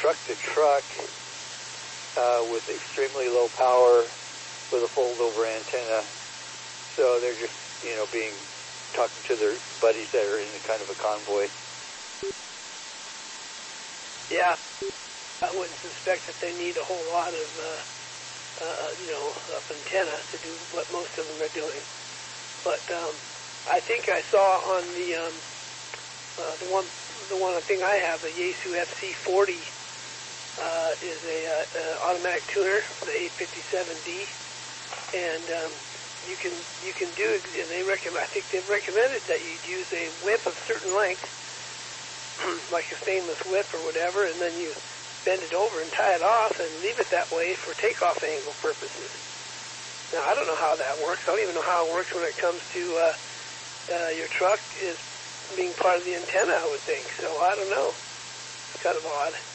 truck-to-truck with extremely low power with a fold-over antenna. So they're just, talking to their buddies that are in a kind of a convoy. Yeah, I wouldn't suspect that they need a whole lot of, of antenna to do what most of them are doing. But I think I saw on the one thing I have, the Yaesu FC40, is a automatic tuner for the 857D, and you can do, and I think they've recommended that you use a whip of certain length, like a stainless whip or whatever, and then you bend it over and tie it off and leave it that way for takeoff angle purposes. Now, I don't know how that works. I don't even know how it works when it comes to your truck is being part of the antenna, I would think. So I don't know. It's kind of odd.